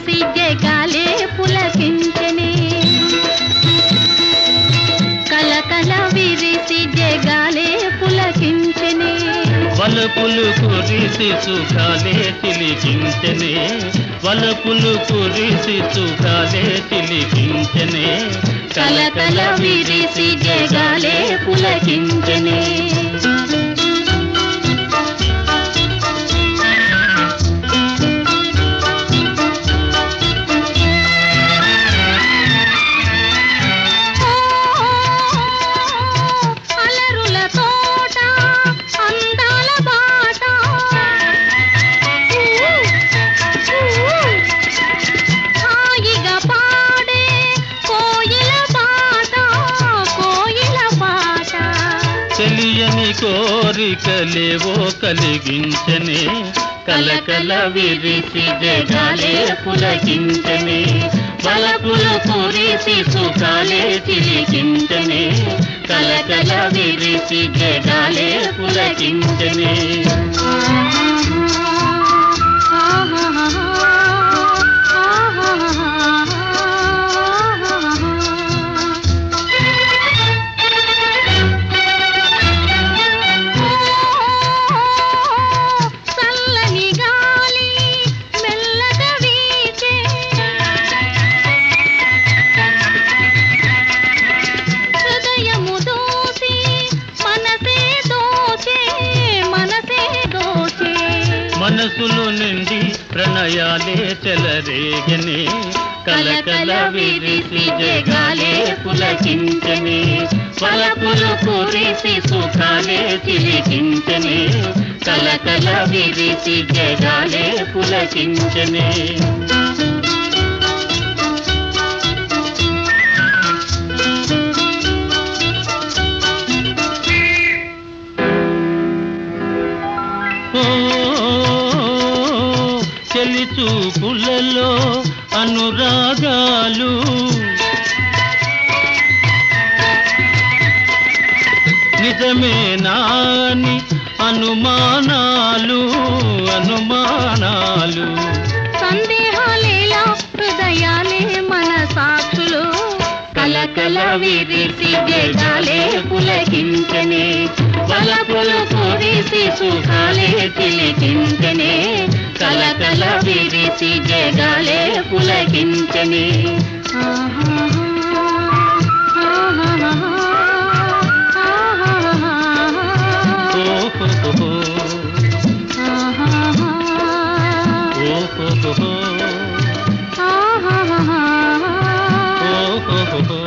విరిసి జగాలే పులకించెనే కలకల విరిసి జగాలే పులకించెనే వలపులు కురిసి సుఖాలే చిలికించెనే వలపులు కురిసి సుఖాలే చిలికించెనే కలకల విరిసి జగాలే పులకించెనే తెలియని కోరికలేవో కలిగించనే కలకల విరిసి జగాలే పులకించనే వలపులు కురిసి సుఖాలే చిలికించనే కలకల విరిసి జగాలే పులకించనే మనసులు నిండి ప్రణయాలే చెలరేగనే కలకల విరిసి జగాలే పులకించనే వలపులు కురిసి సుఖాలే చిలికించనే కలకల విరిసి జగాలే పులకించనే చెలి చూపులలో అనురాగాలు నిజమేనాని అనుమానాలు అనుమానాలు సందేహాలేలా హృదయాలే మన సాక్షులు కలకల విరిసి జగాలే పులకించనే వలపులు కురిసి సుఖాలే చిలికించనే కలకల విరిసి జగాలే పులకించనే ఓహో